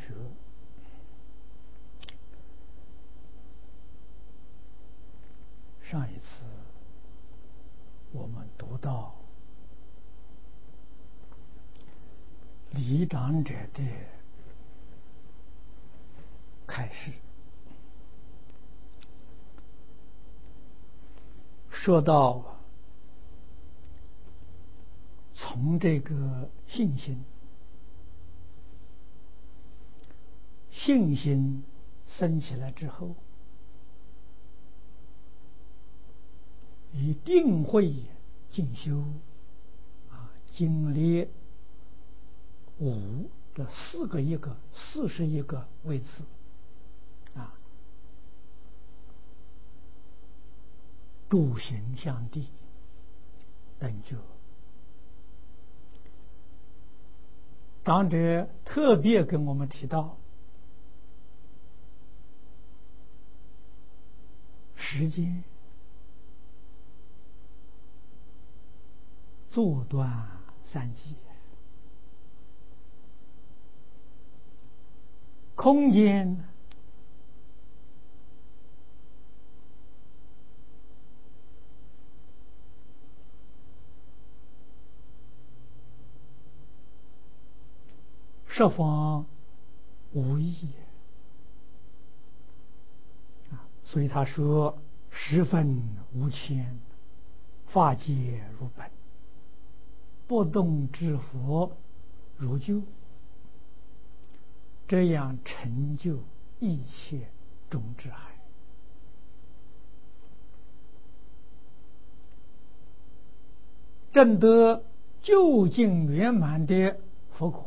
觉。上一次我们读到李长者的开示，说到从这个信心升起来之后，一定会进修经历5的41个位次住行相地等觉。长者特别跟我们提到，时间坐断3际，空间十方无异所以他说十分无牵，法界如本，不动之佛如旧，这样成就一切种智海。证得究竟圆满的佛果，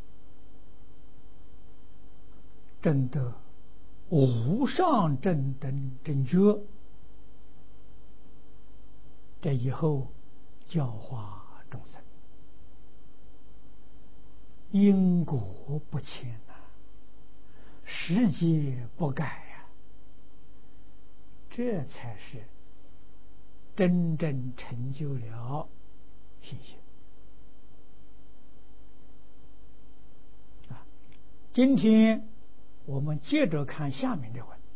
证得无上正等正觉，这以后教化众生，因果不迁时节不改这才是真正成就了信心今天我们接着看下面的文：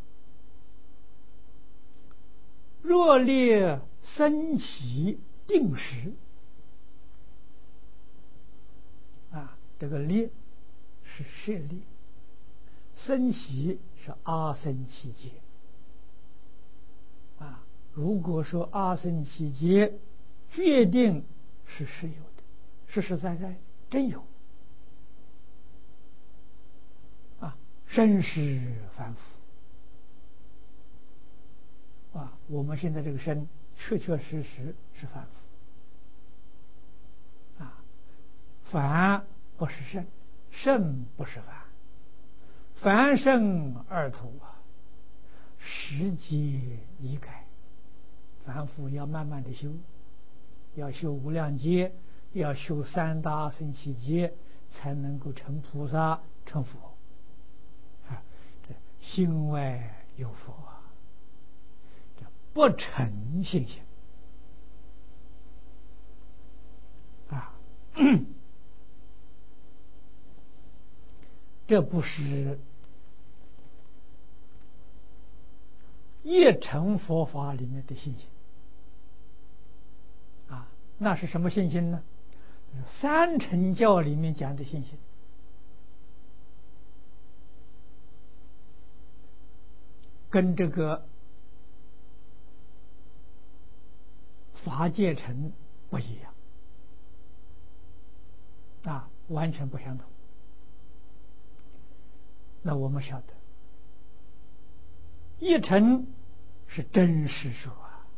若列升起定时这个列是舍列，升起是阿僧祇劫如果说阿僧祇劫决定是实有的，实实在在真有身是凡夫我们现在这个身确确实实是凡夫凡不是圣，圣不是凡，凡圣二土时节已改。凡夫要慢慢的修，要修无量劫，要修3大阿僧祇劫，才能够成菩萨成佛心外有佛不成信心这不是一乘佛法里面的信心那是什么信心呢？三乘教里面讲的信心，跟这个法界乘不一样完全不相同。那我们晓得一乘是真实说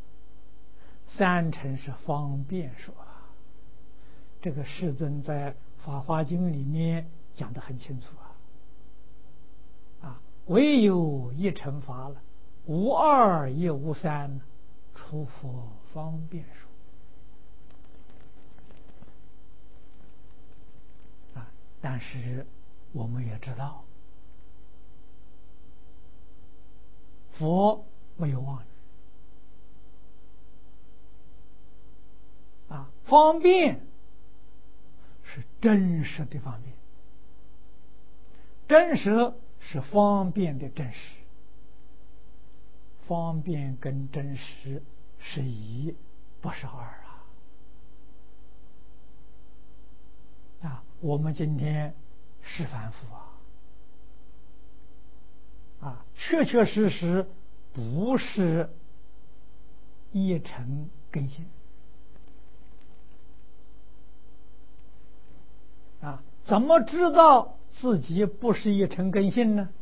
3乘是方便说这个世尊在法华经里面讲得很清楚唯有一乘法了，无2也无3，除佛方便说但是我们也知道佛没有妄语方便是真实的方便， 真实是方便的真实，方便跟真实是一，不是二我们今天是凡夫确确实实不是一尘根性怎么知道自己不是一尘根性呢？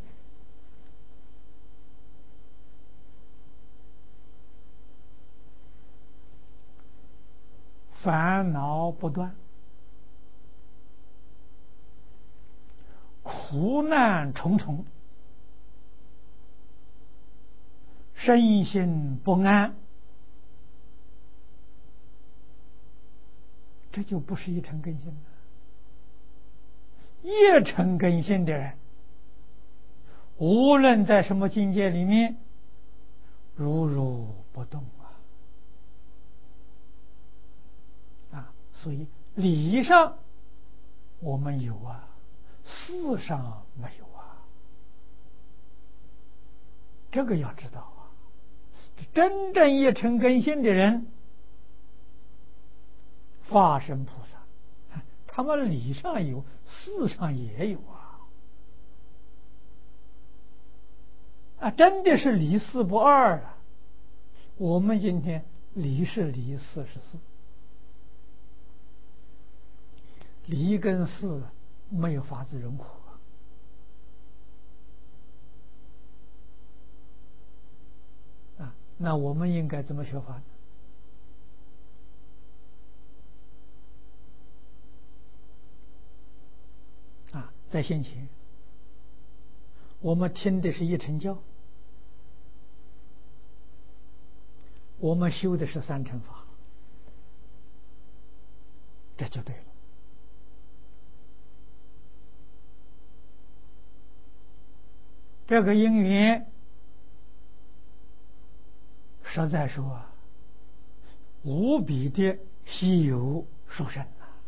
烦恼不断，苦难重重，身心不安，这就不是一尘根性了。一尘根性的人，无论在什么境界里面，如如不动所以理上我们有事上没有这个要知道真正一尘根性的人，化身菩萨，他们理上有，事上也有真的是理事不二我们今天理是理，事是事，理跟事没有法子融合那我们应该怎么学法呢？在先前我们听的是一乘教，我们修的是三乘法，这就对了。这个因缘实在说无比的稀有殊胜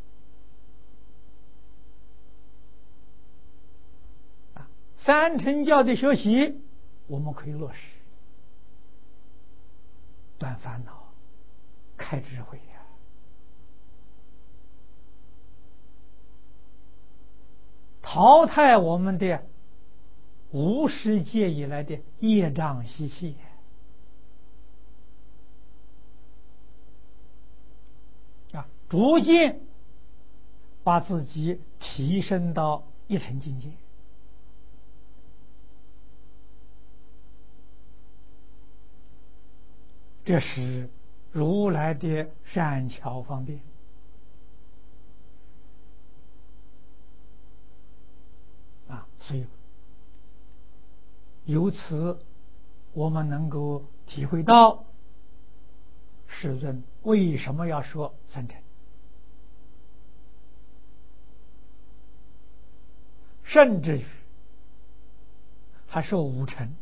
三乘教的学习我们可以落实，断烦恼，开智慧淘汰我们的无始界以来的业障习气逐渐把自己提升到一层境界。这是如来的善巧方便所以由此我们能够体会到世尊为什么要说三乘，甚至于还说五乘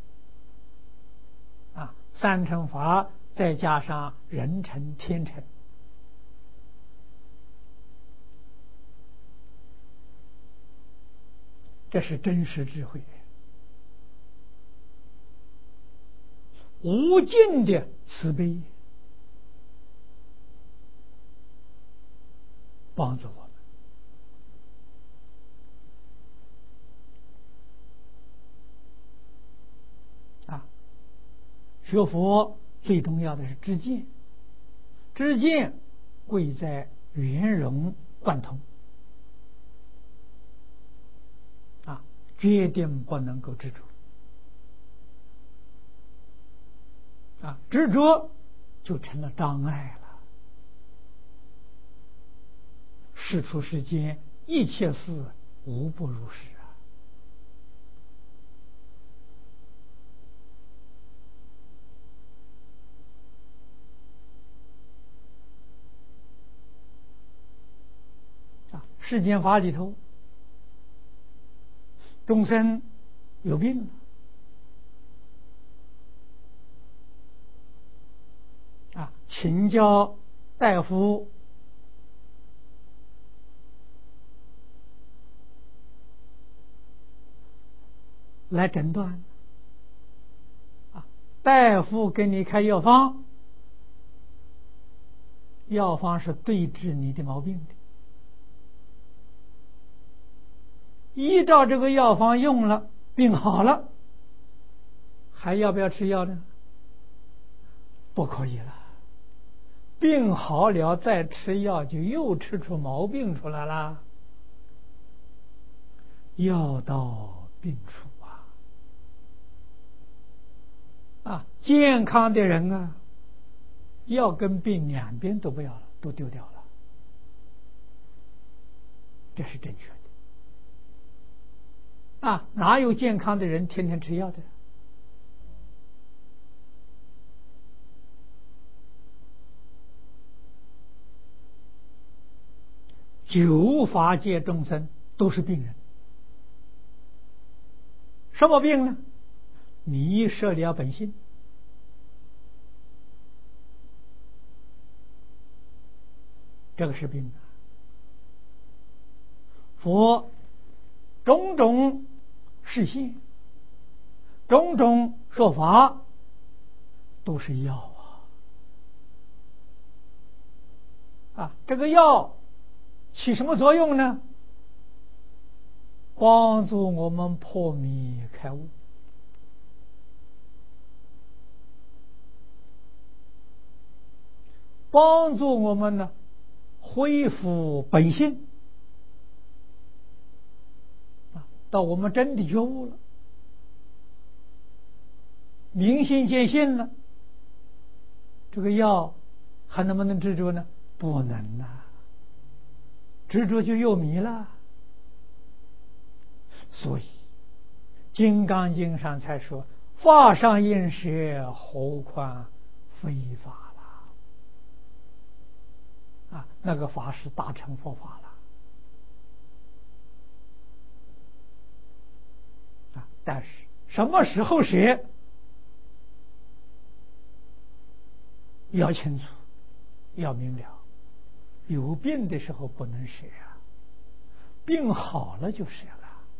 三乘法再加上人乘天乘，这是真实智慧，无尽的慈悲帮助我们学佛最重要的是知见，知见贵在圆融贯通决定不能够执着执着就成了障碍了。世出世间一切事无不如是世间法里头，众生有病请教大夫来诊断啊。大夫给你开药方，药方是对治你的毛病的，依照这个药方用了，病好了，还要不要吃药呢？不可以了。病好了再吃药，就又吃出毛病出来了。药到病除健康的人啊，药跟病两边都不要了，都丢掉了，这是正确的。哪有健康的人天天吃药的？九法界众生都是病人。什么病呢？迷失了本性，这个是病。佛种种示现，种种说法，都是药这个药起什么作用呢？帮助我们破迷开悟，帮助我们呢恢复本性到我们真的觉悟了，明心见性了，这个药还能不能执着呢？不能执着就又迷了。所以《金刚经》上才说：“法上应舍，何况非法了。”那个法是大乘佛法了但是什么时候舍要清楚，要明了。有病的时候不能舍病好了就舍了。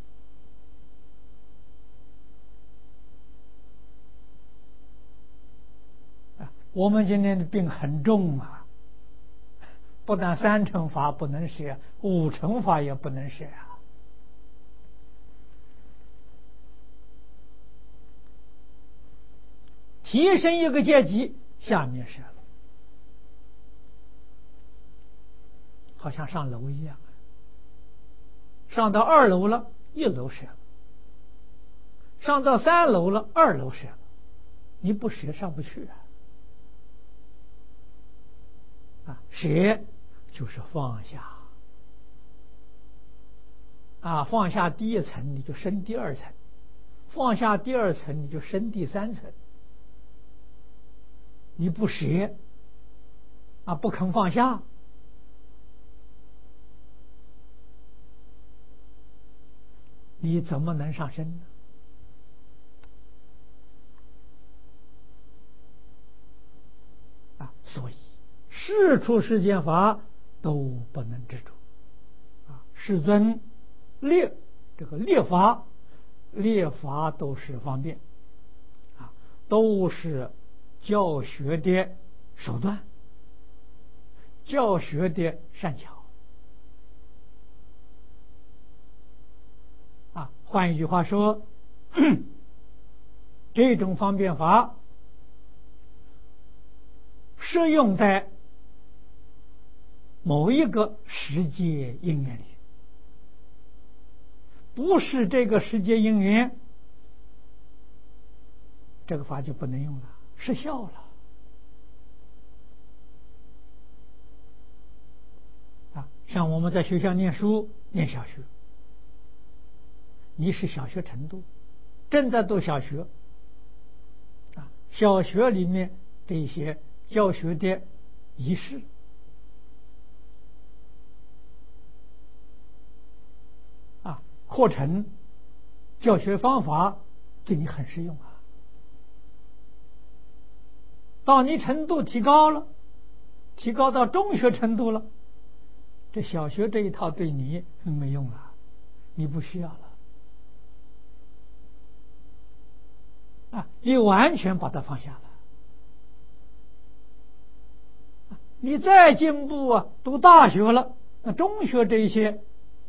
我们今天的病很重不但三乘法不能舍，五乘法也不能舍提升一个阶级，下面舍了，好像上楼一样，上到2楼了，1楼舍了，上到3楼了，2楼舍了，你不舍上不去舍就是放下放下第1层，你就升第2层；放下第2层，你就升第3层。你不舍不肯放下，你怎么能上升呢？所以世出世间法都不能执着世尊这个列法都是方便都是教学的手段，教学的善巧换一句话说这种方便法适用在某一个世界因缘里，不是这个世界因缘，这个法就不能用了，失效了像我们在学校念书，念小学，你是小学程度，正在读小学小学里面这些教学的仪式课程教学方法对你很适用到你程度提高了，提高到中学程度了，这小学这一套对你没用了，你不需要了你完全把它放下了。你再进步读大学了，那中学这一些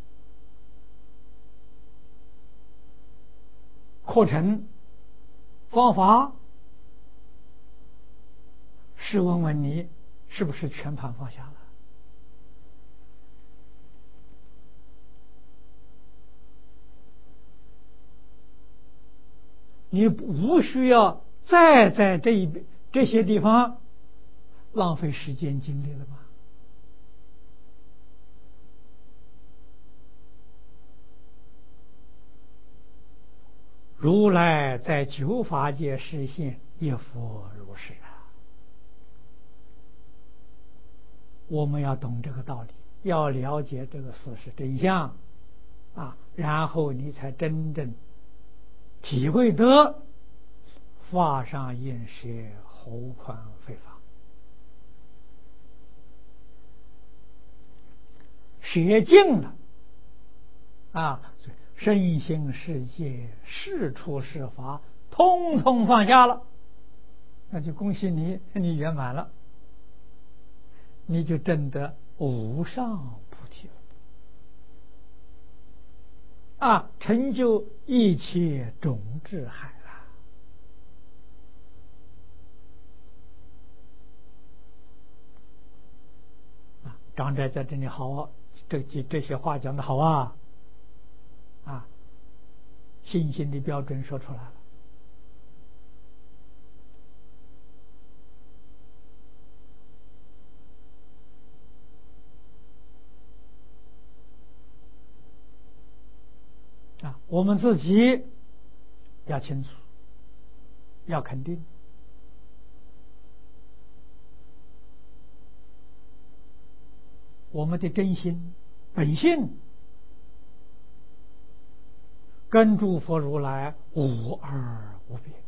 课程方法，试问问你，是不是全盘放下了？你无需要再在这些地方浪费时间精力了吗？如来在九法界示现，亦复如是啊！我们要懂这个道理，要了解这个事实真相然后你才真正体会得法上应舍，何况非法。舍尽了身心世界、事出事法，通通放下了，那就恭喜你，你圆满了，你就证得无上菩提了成就一切种智海了。张斋在这里好，这些话讲的好信心的标准说出来了我们自己要清楚，要肯定。我们的真心本性跟诸佛如来无二无别，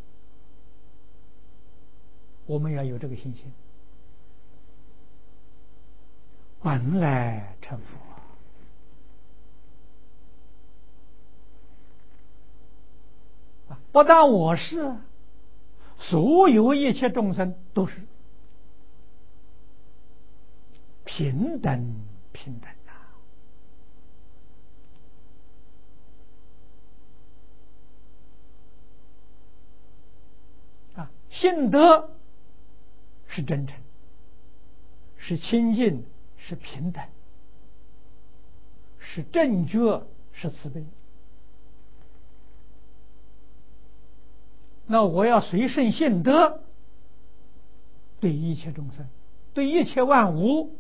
我们要有这个信心，本来成佛不但我是，所有一切众生都是平等平等信德是真诚，是清净，是平等，是正觉，是慈悲。那我要随顺信德，对一切众生，对一切万物，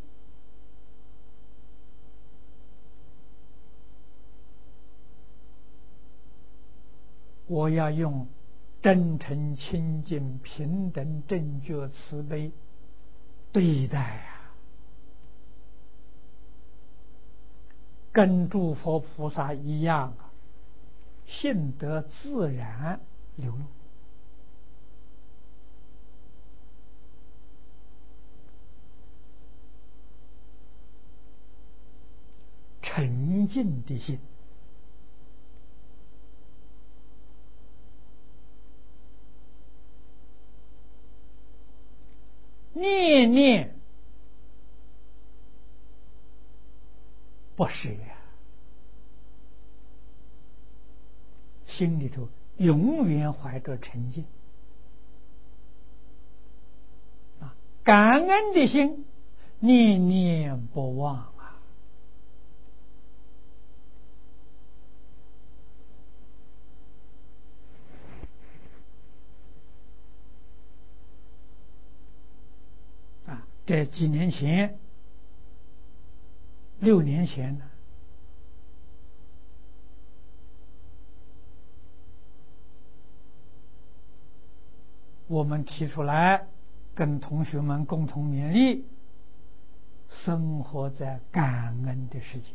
我要用真诚、清净、平等、正觉、慈悲对待跟诸佛菩萨一样信德自然流露。沉静的心，念念不舍心里头永远怀着沉静感恩的心，念念不忘这几年前6年前呢，我们提出来跟同学们共同勉励，生活在感恩的世界。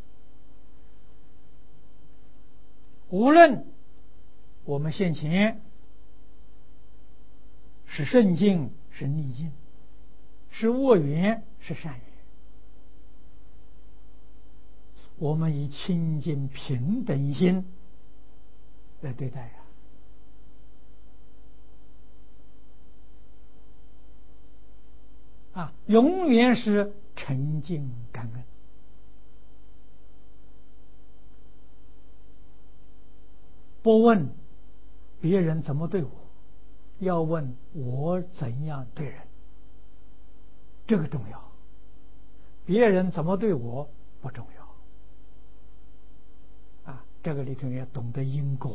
无论我们现前是顺境是逆境，是恶缘是善缘，我们以清净平等心来对待永远是沉静感恩。不问别人怎么对我，要问我怎样对人，这个重要。别人怎么对我不重要这个里头要懂得因果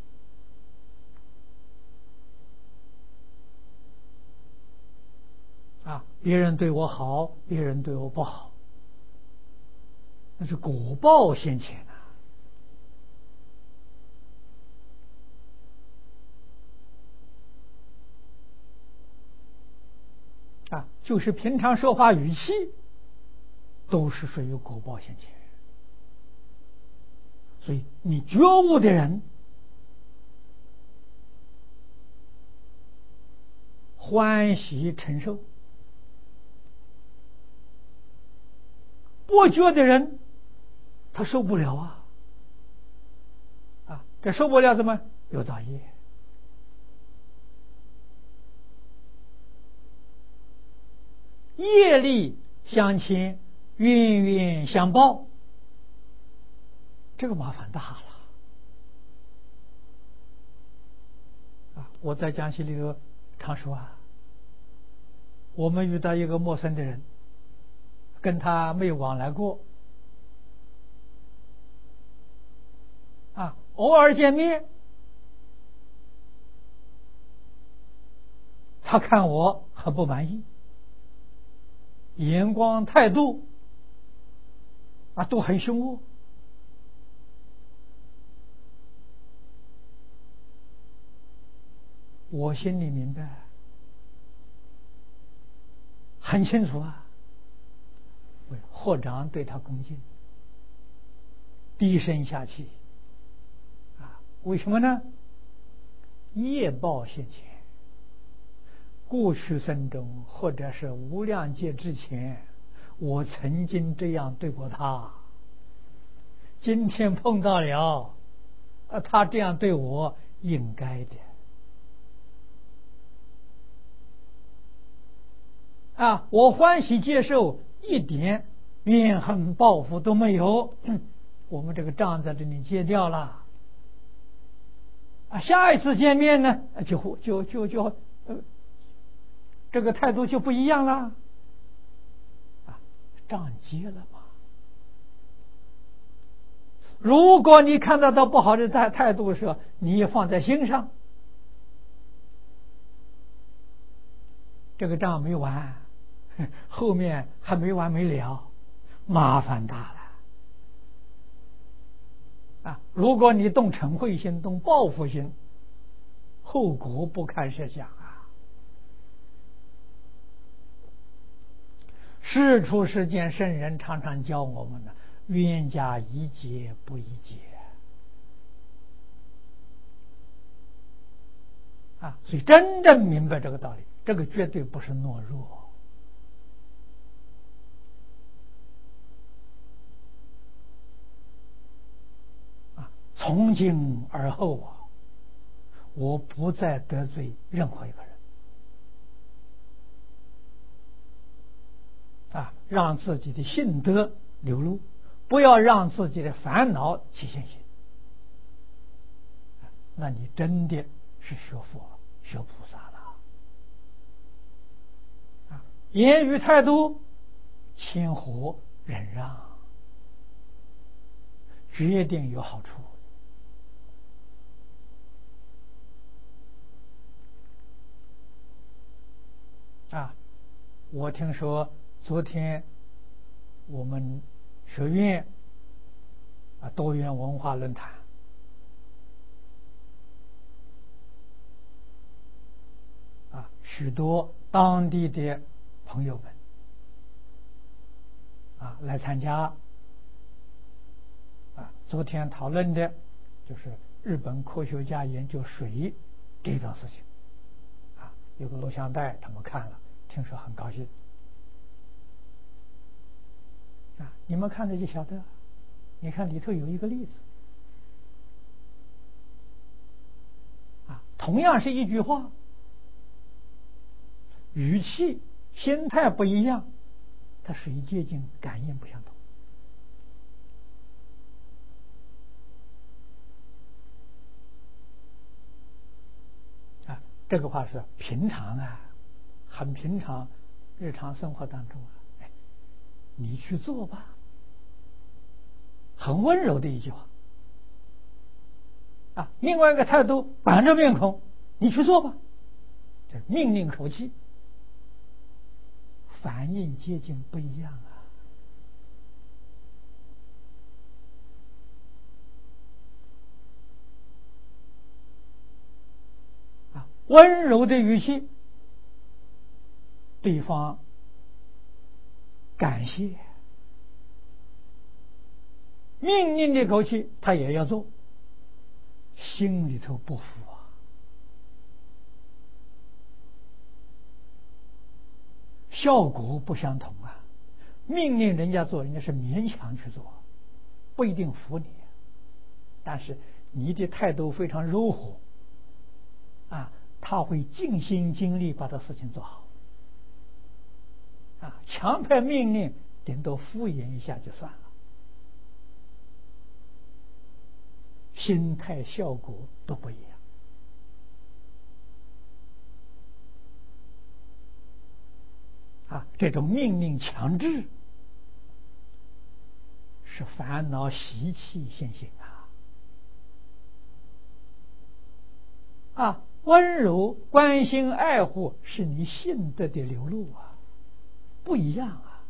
别人对我好，别人对我不好，那是果报现前就是平常说话语气都是属于果报现前。所以你觉悟的人欢喜承受，不觉的人他受不了这受不了怎么有造业？业力相牵，冤冤相报，这个麻烦大了我在讲习里头常说我们遇到一个陌生的人，跟他没有往来过偶尔见面，他看我很不满意，眼光态度都很凶恶。我心里明白，很清楚合掌对他恭敬，低声下气为什么呢？业报现前，过去生中或者是无量劫之前，我曾经这样对过他，今天碰到了他这样对我，应该的我欢喜接受，一点怨恨报复都没有我们这个账在这里结掉了下一次见面呢就这个态度就不一样了账结了嘛。如果你看到他不好的态度的时候，你也放在心上，这个账没完，后面还没完没了，麻烦大了如果你动嗔恚心，动报复心，后果不堪设想世出世间圣人常常教我们的冤家宜解不宜结所以真正明白这个道理，这个绝对不是懦弱从今而后我不再得罪任何一个人让自己的性德流露，不要让自己的烦恼起现行，那你真的是学佛学菩萨了言语态度谦和忍让，决定有好处我听说昨天我们学院多元文化论坛许多当地的朋友们来参加昨天讨论的就是日本科学家研究水这种事情有个录像带他们看了，听说很高兴你们看了就晓得，你看里头有一个例子同样是一句话，语气心态不一样，他水接近感应不相同。这个话是平常啊，很平常，日常生活当中啊，你去做吧，很温柔的一句话啊。另外一个态度，板着面孔，你去做吧，这命令口气，反应接近不一样啊。温柔的语气，对方感谢；命令的口气，他也要做，心里头不服啊。效果不相同啊。命令人家做，人家是勉强去做，不一定服你，但是你的态度非常柔和啊，他会尽心尽力把这事情做好啊。强派命令顶多敷衍一下就算了，心态效果都不一样啊。这种命令强制是烦恼习气现行啊。温柔关心爱护是你性德的流露啊，不一样啊。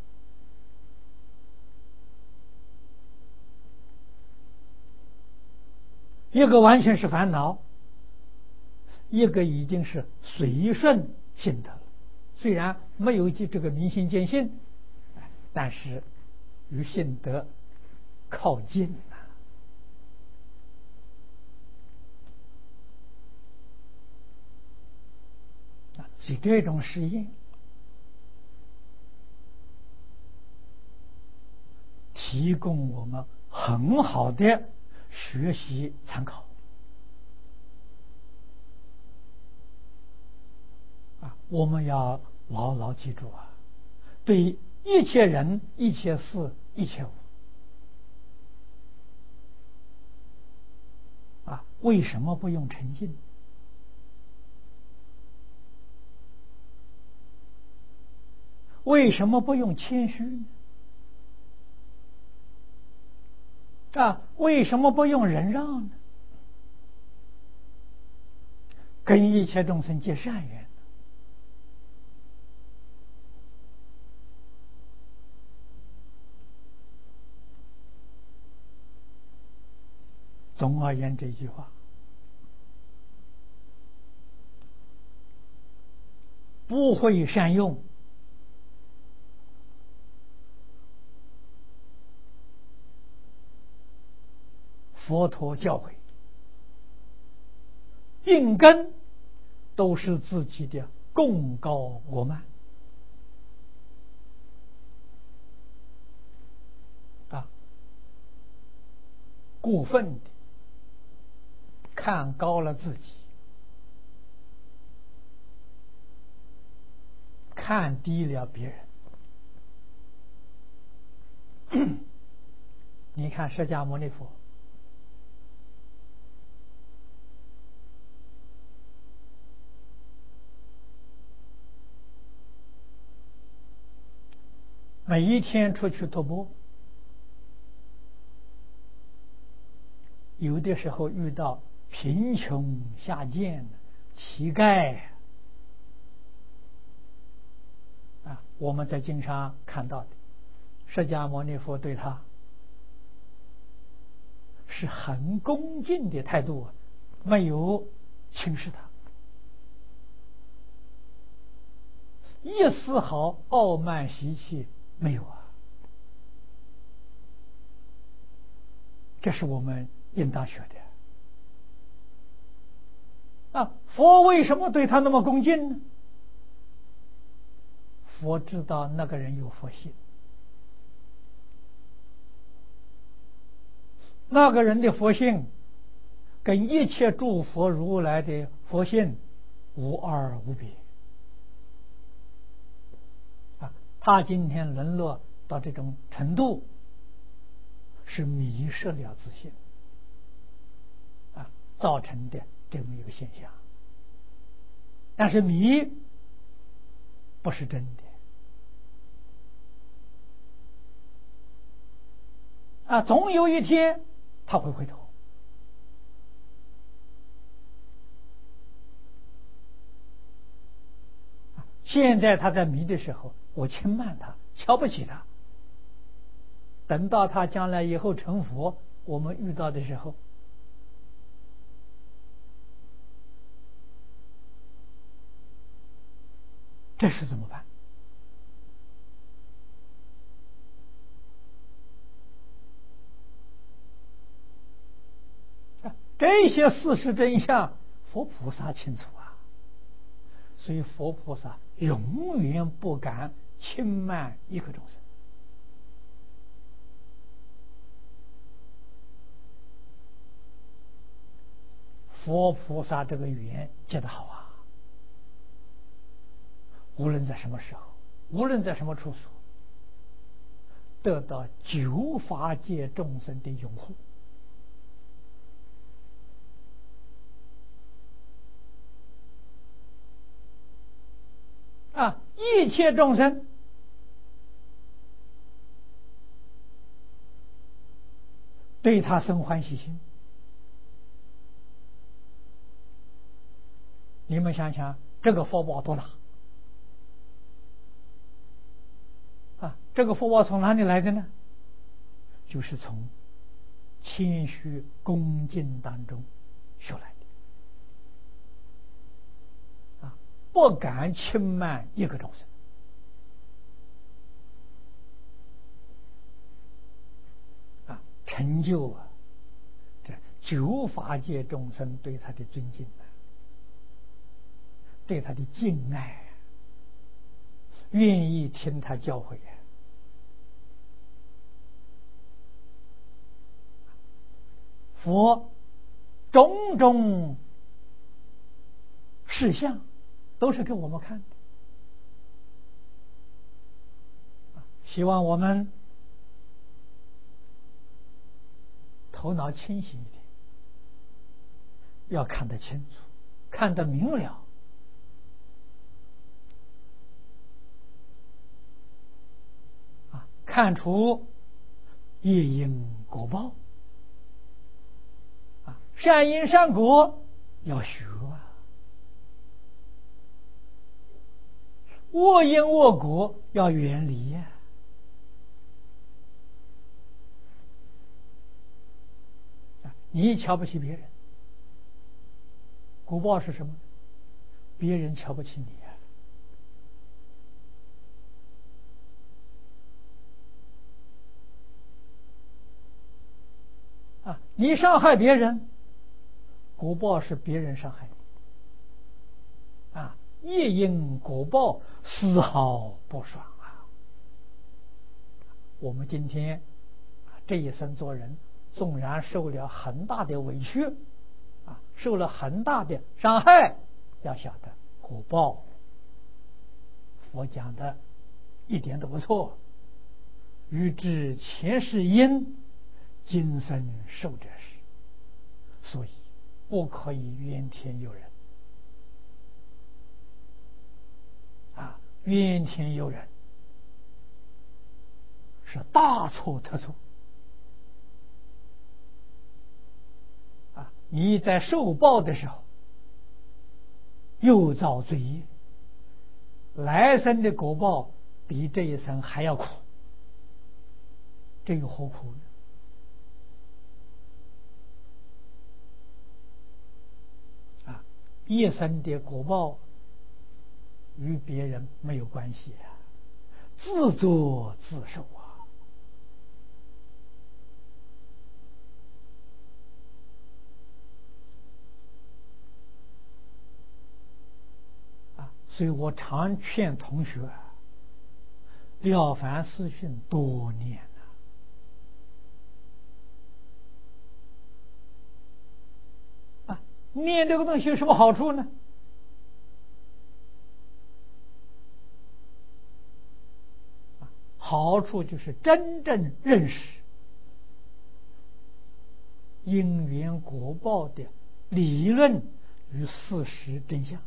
一个完全是烦恼，一个已经是随顺性德了。虽然没有这个明心见性，但是与性德靠近所以这种实验提供我们很好的学习参考啊。我们要牢牢记住啊，对一切人、一切事、一切物啊，为什么不用沉静？为什么不用谦虚呢？啊，为什么不用忍让呢？跟一切众生结善缘。总而言之，这句话不会善用，佛陀教诲病根都是自己的贡高我慢啊，过分的看高了自己，看低了别人。你看释迦牟尼佛每一天出去徒步，有的时候遇到贫穷下贱的乞丐啊，我们在经上看到的，释迦牟尼佛对他是很恭敬的态度，没有轻视他，一丝毫傲慢习气没有啊。这是我们应当学的啊。佛为什么对他那么恭敬呢？佛知道那个人有佛性，那个人的佛性跟一切诸佛如来的佛性无二无别他今天沦落到这种程度，是迷失了自信造成的这么一个现象。但是迷不是真的总有一天他会回头。现在他在迷的时候，我轻慢他，瞧不起他。等到他将来以后成佛，我们遇到的时候，这是怎么办？这些事实真相，佛菩萨清楚所以佛菩萨永远不敢轻慢一个众生。佛菩萨这个缘结得好无论在什么时候，无论在什么处所，得到九法界众生的拥护一切众生对他生欢喜心。你们想想，这个福报多大这个福报从哪里来的呢？就是从谦虚恭敬当中修来的不敢轻慢一个众生成就这九法界众生对他的尊敬对他的敬爱愿意听他教诲佛种种事项都是给我们看的希望我们头脑清醒一点，要看得清楚，看得明了看出业因果报善因善果要学恶因恶果要远离你瞧不起别人，果报是什么？别人瞧不起你你伤害别人，果报是别人伤害你业因果报丝毫不爽我们今天这一生做人，纵然受了很大的委屈受了很大的伤害，要晓得果报佛讲的一点都不错，欲知前世因，今生受者是，所以不可以怨天尤人怨天尤人是大错特错你在受报的时候又造罪业，来生的果报比这一生还要苦，这有何苦呢？一生的果报与别人没有关系自作自受所以我常劝同学了凡四训多念念这个东西有什么好处呢？ 好处就是真正认识因缘果报的理论与事实真相，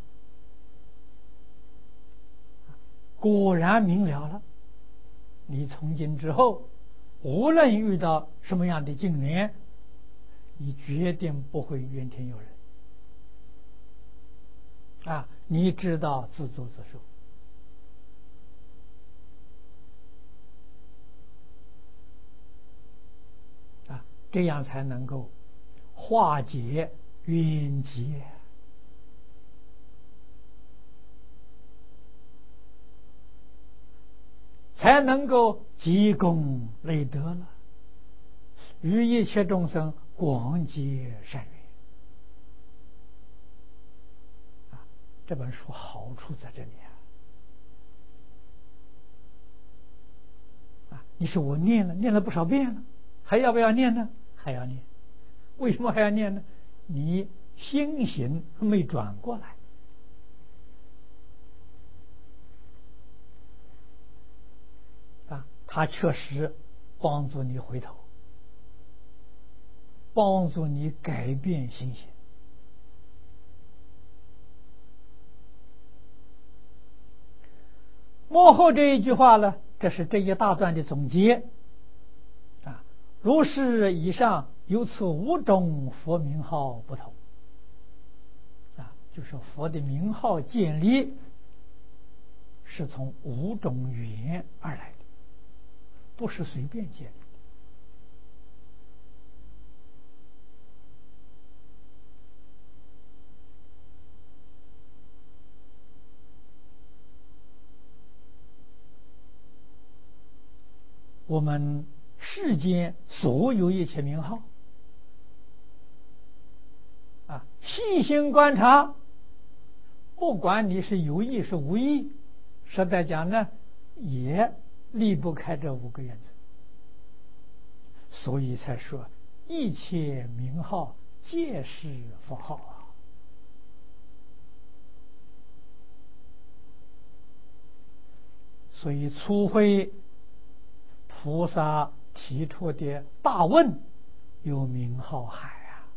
果然明了了，你从今之后无论遇到什么样的境缘，你决定不会怨天尤人你知道自作自受这样才能够化解冤结，才能够积功累德了，与一切众生广结善缘这本书好处在这里你说我念了不少遍了，还要不要念呢？还要念。为什么还要念呢？你心行没转过来它确实帮助你回头，帮助你改变心性。幕后这一句话呢，这是这一大段的总结如是以上由此5种佛名号不同就是佛的名号建立是从5种缘而来的，不是随便建立的。我们世间所有一切名号细心观察，不管你是有意是无意，实在讲呢，也离不开这5个原则，所以才说一切名号皆是佛号所以初会菩萨提出的大问有名号海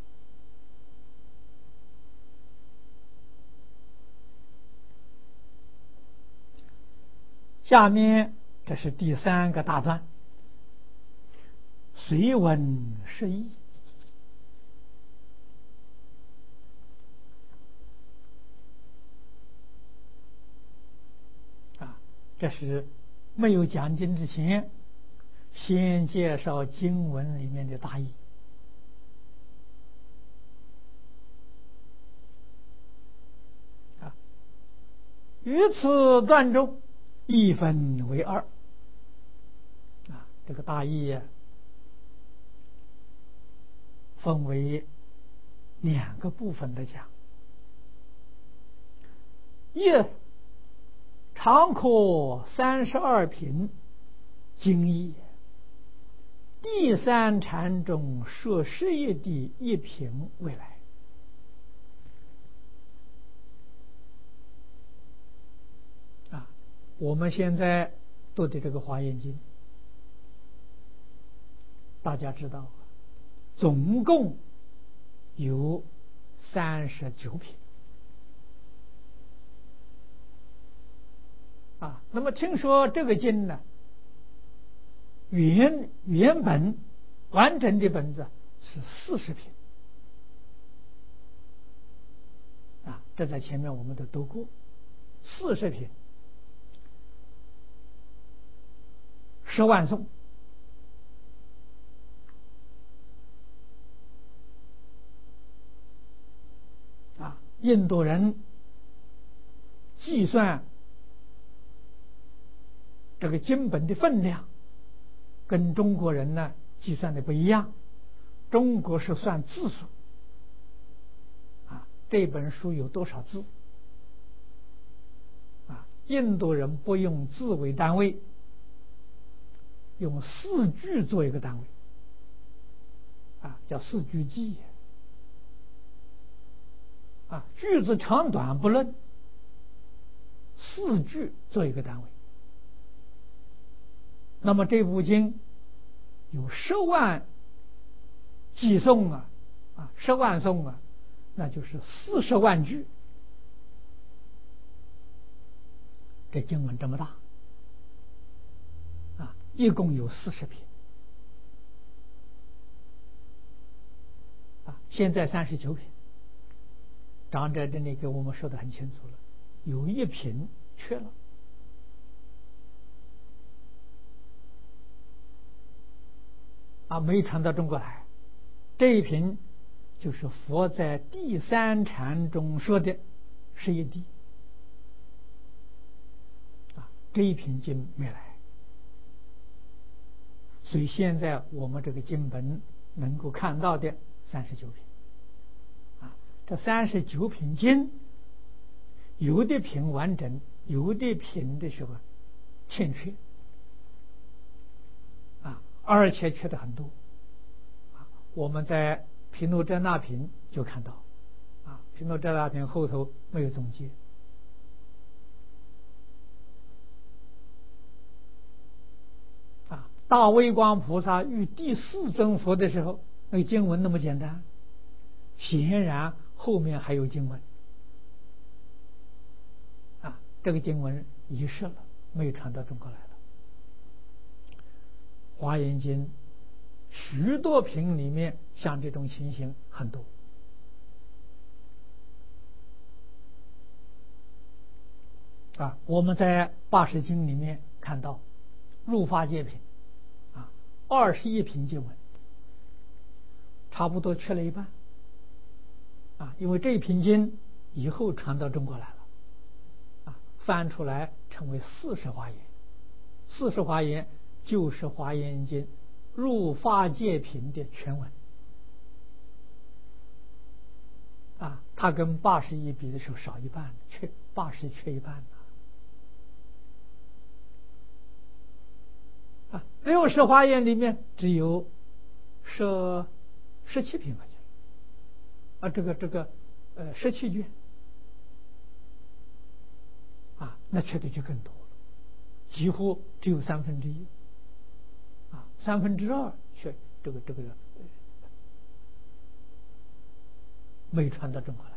下面这是第3个大段，随文释义这是没有讲经之前，先介绍经文里面的大意于此段中一分为2这个大意分为2个部分的讲。一常可32品经义，第3禅中说11的一品未来我们现在读的这个华严经，大家知道总共有39品那么听说这个经呢，原本完整的本子是40品这在前面我们都读过，40品10万颂印度人计算这个经本的分量跟中国人呢计算的不一样，中国是算字数这本书有多少字印度人不用字为单位，用4句做一个单位叫4句记句子长短不论，4句做一个单位那么这部经有10万偈颂10万颂那就是40万句。这经文这么大一共有40品现在39品。长者这里给我们说得很清楚了，有1品缺了没传到中国来。这一品就是佛在第3禅中说的11谛这一品经没来，所以现在我们这个经本能够看到的39品这39品经有的品完整，有的品的时候欠缺而且缺的很多我们在毗卢遮那品就看到毗卢遮那品后头没有总结大威光菩萨遇第4尊佛的时候，那个经文那么简单，显然后面还有经文这个经文遗失了，没有传到中国来了。华严经许多品里面像这种情形很多我们在80经里面看到入法界品21品经文差不多缺了一半因为这一品经以后传到中国来了翻出来成为40华严。40华严就是华严经入法界品的全文它跟81比的时候少一半，80缺一半60华严里面只有17品这个17卷那缺的就更多了，几乎只有1/3，2/3缺这个没传到中国来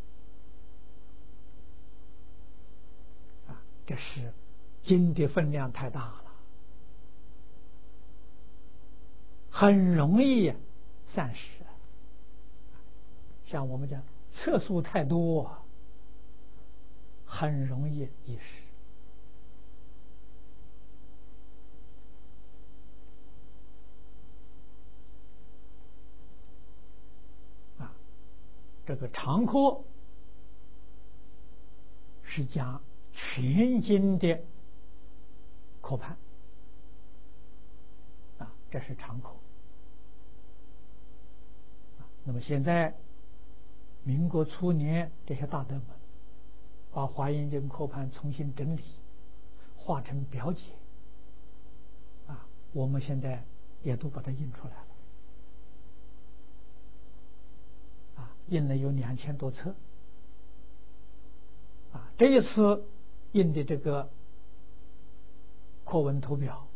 这是经的分量太大了，很容易散失。像我们讲册数太多很容易遗失这个长科是讲全经的科判这是长科那么现在民国初年这些大德们把华严经科判重新整理画成表解我们现在也都把它印出来了印了有2000多册这一次印的这个课文图表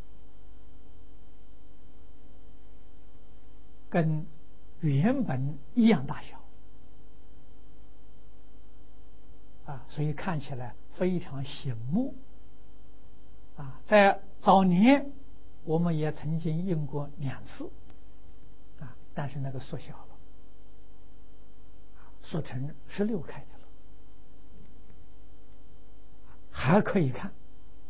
跟原本一样大小所以看起来非常醒目在早年我们也曾经印过2次但是那个缩小了，缩成16开的了，还可以看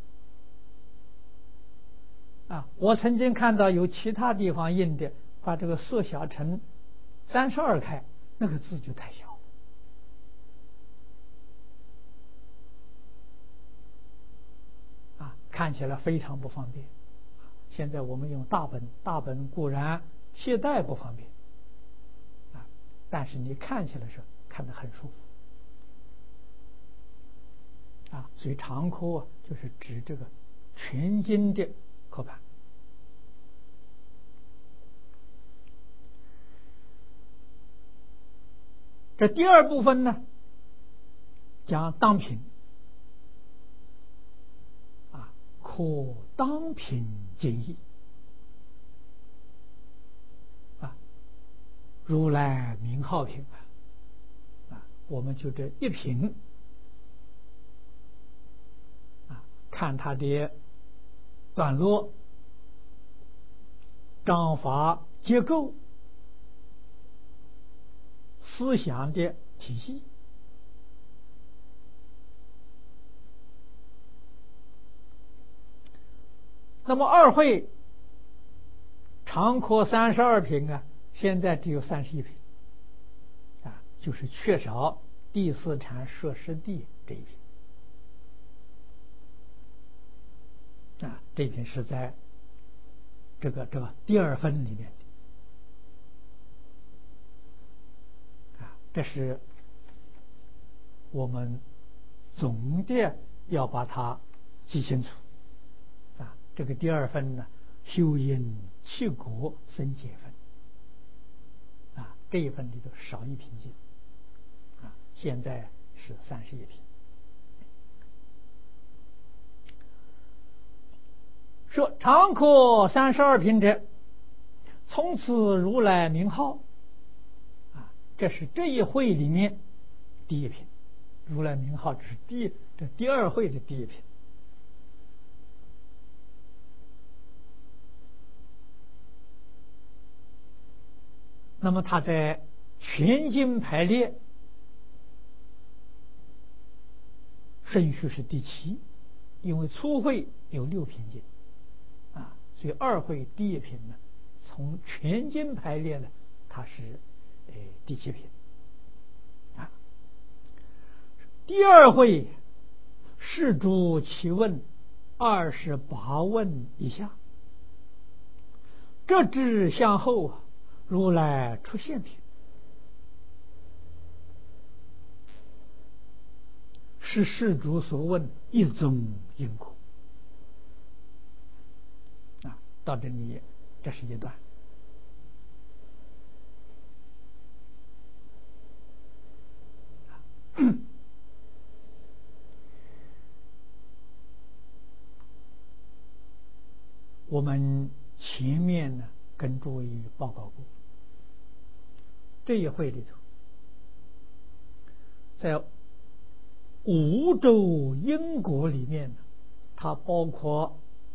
我曾经看到有其他地方印的把这个缩小成32开，那个字就太小看起来非常不方便。现在我们用大本固然携带不方便但是你看起来是看得很舒服所以长科就是指这个全经的科判。这第2部分呢讲当品科当品经义啊，如来名号品啊，我们就这一品啊，看它的段落、章法结构、思想的体系。那么二会常科32品啊，现在只有31品啊，就是缺少第四禅摄师地这一品啊，这一品是在这个第二分里面的啊，这是我们总的要把它记清楚啊。这个第二分呢，修因七果生解分啊，这一分里头少一品经啊，现在是31品。说常科32品者，从此如来名号啊，这是这一会里面第一品，如来名号只是第二会的第一品。那么它在全经排列顺序是第7，因为初会有6品经啊，所以二会第一品呢，从全经排列呢，它是第7品啊。第二会是诸其问28问以下，这至向后如来出现品，是世主所问一宗因果啊。到这里，这是一段。我们前面呢跟诸位报告过，这一会里头，在5洲因果里面，它包括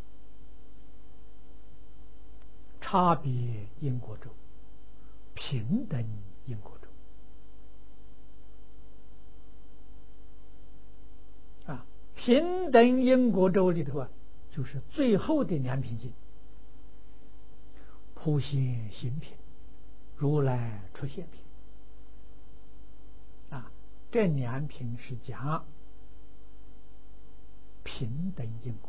差别因果洲、平等因果洲啊。平等因果洲里头啊，就是最后的2品经，普现行品、如来出现品啊，这2品是讲平等因果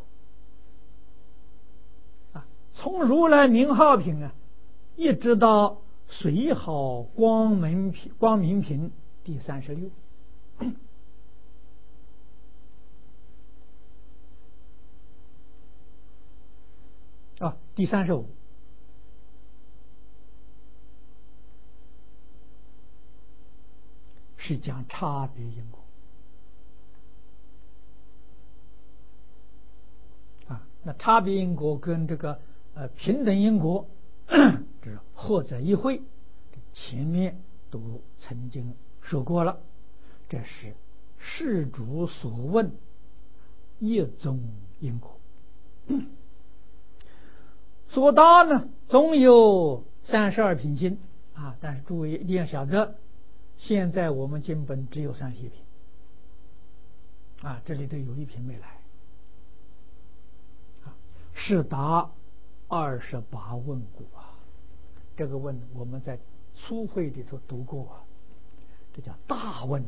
啊。从如来名号品啊，一直到随好光明品第36啊，第35是讲差别因果啊。那差别因果跟这个平等因果这是合在一会，前面都曾经说过了，这是世主所问一宗因果所答呢，总有32品经啊。但是诸位一定要晓得，现在我们经本只有31品啊，这里头有1品没来啊，是答28问故啊。这个问我们在初会里头读过啊，这叫大问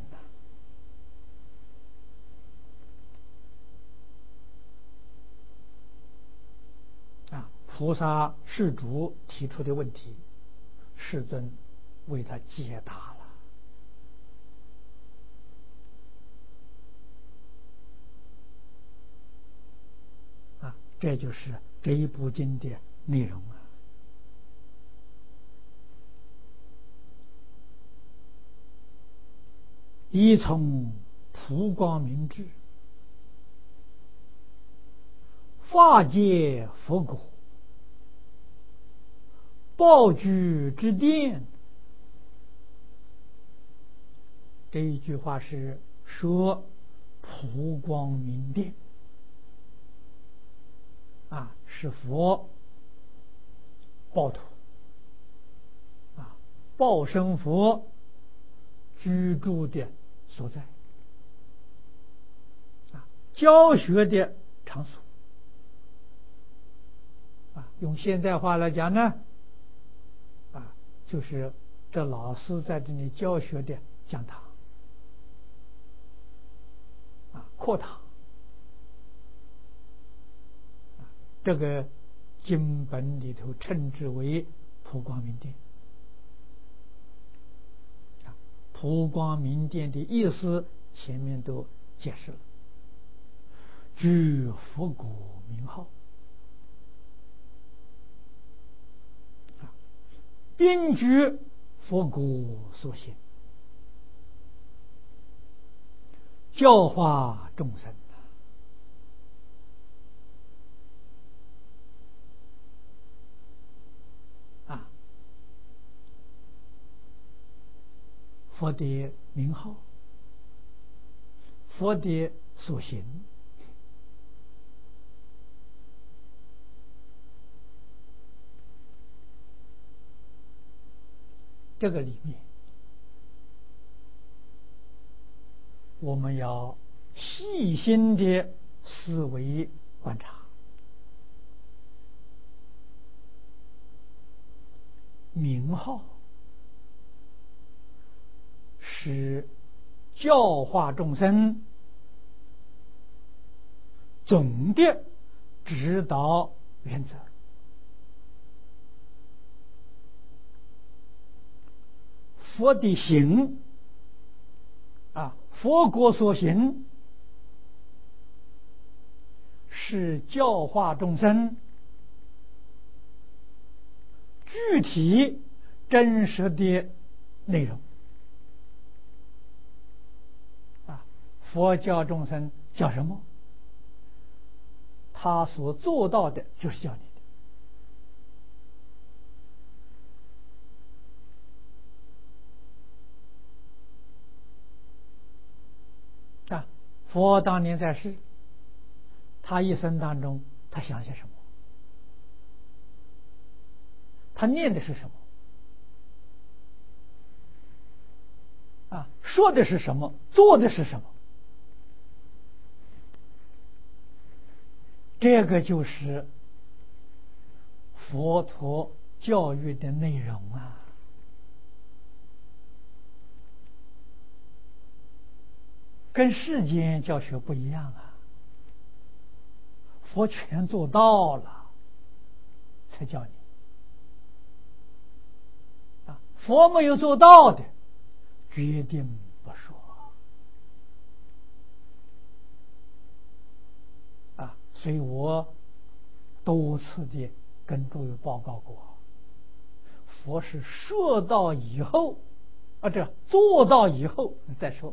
啊。菩萨世主提出的问题，世尊为他解答了啊。这就是这一部经的内容啊。依从普光明智， 法界佛果，报居之殿。这一句话是说普光明殿是佛报土报身佛居住的所在教学的场所用现代话来讲呢就是这老师在这里教学的讲堂课堂这个经本里头称之为普光明殿。普光明殿的意思前面都解释了，居佛国名号，并居佛国所行，教化众生佛的名号，佛的所行，这个里面我们要细心的思维观察。名号是教化众生总的指导原则。佛的行佛国所行是教化众生具体真实的内容佛教众生叫什么？他所做到的就是教你的佛当年在世，他一生当中他想些什么？他念的是什么？说的是什么？做的是什么？这个就是佛陀教育的内容跟世间教学不一样佛全做到了才教你佛没有做到的决定不说所以我多次的跟诸位报告过，佛是说到以后这做到以后再说，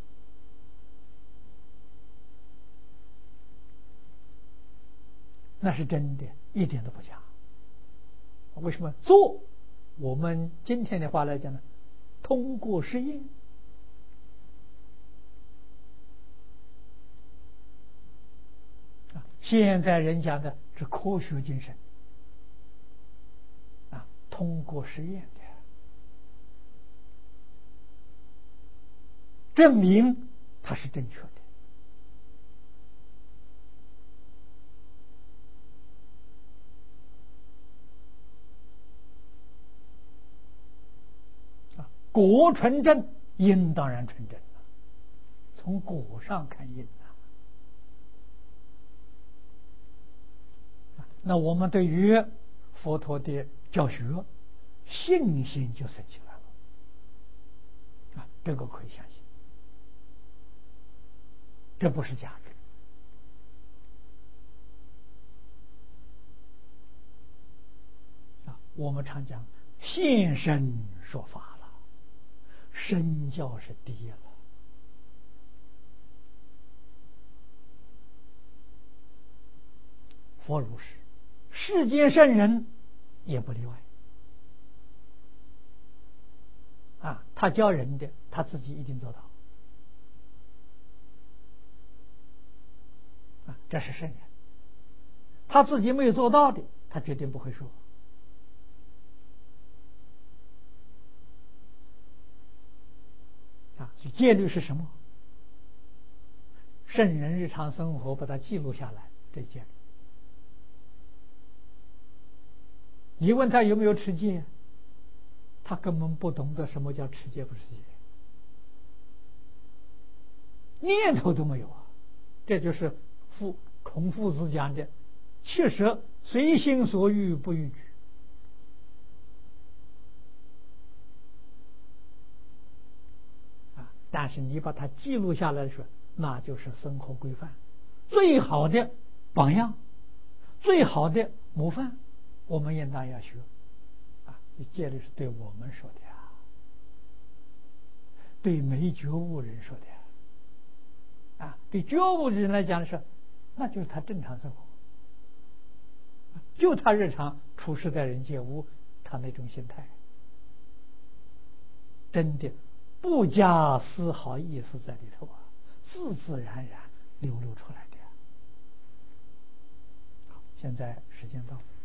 那是真的，一点都不假。为什么做？我们今天的话来讲呢，通过实验现在人讲的是科学精神通过实验的证明它是正确的果纯正，因当然纯正了，从果上看因那我们对于佛陀的教学信心就生起来了这个可以相信，这不是假的我们常讲现身说法了，身教是第一了佛如是，世间圣人也不例外。他教人的，他自己一定做到。这是圣人，他自己没有做到的，他绝对不会说。所以戒律是什么？圣人日常生活把它记录下来，这戒律。你问他有没有持戒，他根本不懂得什么叫持戒不持戒，念头都没有啊！这就是孔夫子讲的“切实随心所欲不逾矩”。但是你把它记录下来的时候，那就是生活规范，最好的榜样，最好的模范，我们应当要学。戒律是对我们说的呀，对没觉悟人说的呀。对觉悟的人来讲是，那就是他正常生活，就他日常处事待人接物，他那种心态，真的不加丝毫意思在里头自自然然流露出来的。现在时间到了。